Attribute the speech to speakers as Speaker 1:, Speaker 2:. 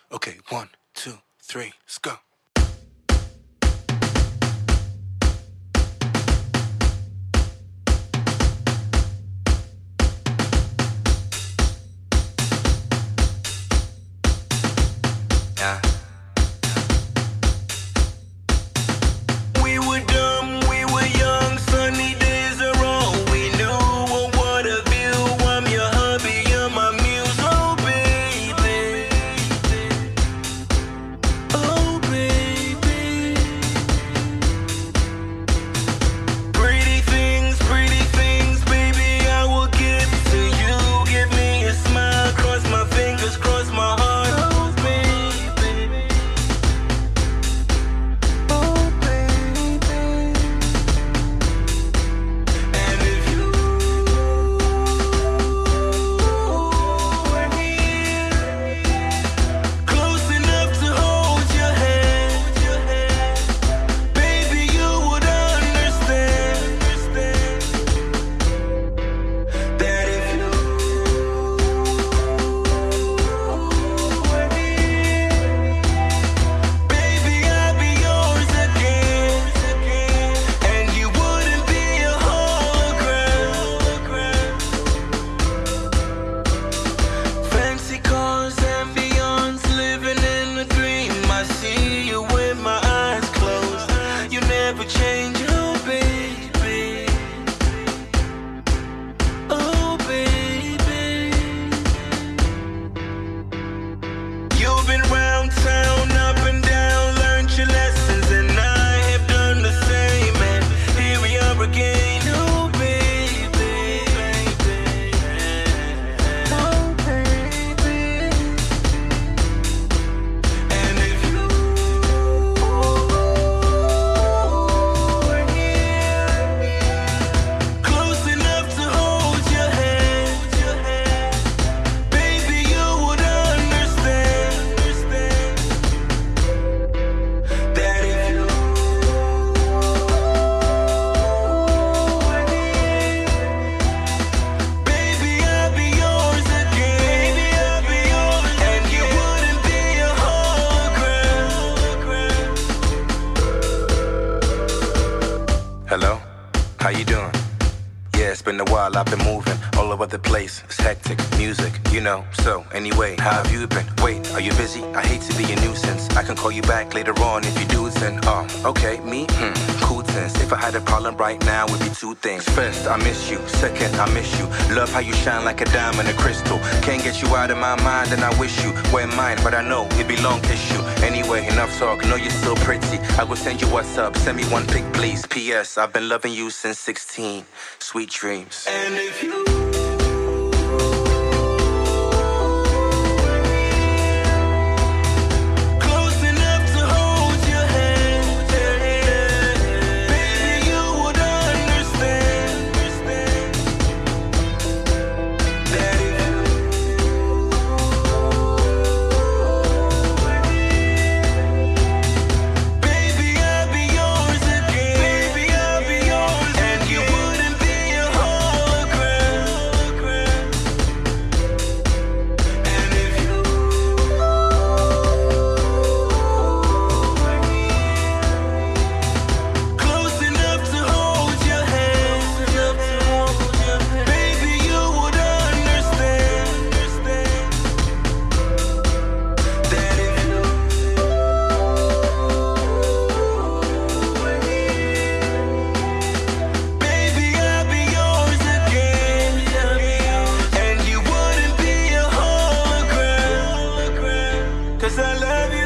Speaker 1: Okay, 1, 2, 3, let's go. Yeah. We were dumb, we were young, sunny days are all we knew. Oh, what a view, I'm your hubby, you're my muse, oh baby. Oh baby. Pretty things, baby, I will give to you. Give me a smile, cross my fingers, cross my heart, oh baby. Oh baby. And if you were here, close enough to hold your hand, baby, you would understand that if you were here, baby, I'd be yours again, and you wouldn't be a hologram. Fancy cars and beyonds, living in a dream. I see you with my eyes closed. You never change, oh baby. Oh baby. You've been round town, up and down, learned your lessons, and I have done the same. And here we are again, oh baby. Oh baby. And if you were here, close enough to hold your hand, baby, you would understand that if you were here, baby, I'd be yours again, and you wouldn't be a hologram. Hello, how you doing? Yeah, it's been a while, I've been moving all over the place. It's hectic, music, you know. So, anyway, how have you been? Wait, are you busy? I hate to be a nuisance. I can call you back later on if you do then. Oh, okay, me? Cool sense. If I had a problem right now, it would be two things. First, I miss you. Second, I miss you. Love how you shine like a diamond, a crystal. Can't get you out of my mind and I wish you were mine, but I know it be long issue. Anyway, enough talk, know you're so pretty. I will send you what's up, send me one pic please. P.S. I've been loving you since 16. Sweet dreams. And if you close enough to hold your hand, baby, you would understand that if you were here, baby, I'd be yours again, and you wouldn't be a hologram. And if you were here, close enough to hold your hand, baby, you would understand that if you were here, baby, I'd be yours again, and you wouldn't be a hologram. 'Cause I love you.